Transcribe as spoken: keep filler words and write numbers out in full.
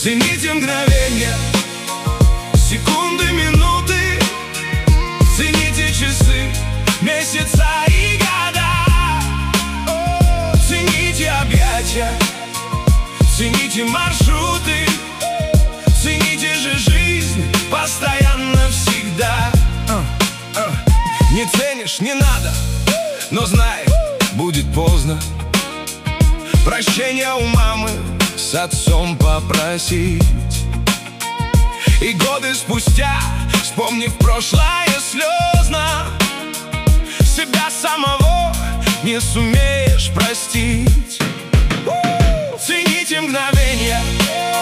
Цените мгновения, секунды, минуты. Цените часы, месяца и года. О, цените объятия, цените маршруты. Цените же жизнь постоянно, всегда. uh, uh. Не ценишь, не надо, но знай, будет поздно. Прощения у мамы с отцом попросить. И годы спустя, вспомнив прошлое слезно, себя самого не сумеешь простить. У-у-у! Цените мгновения,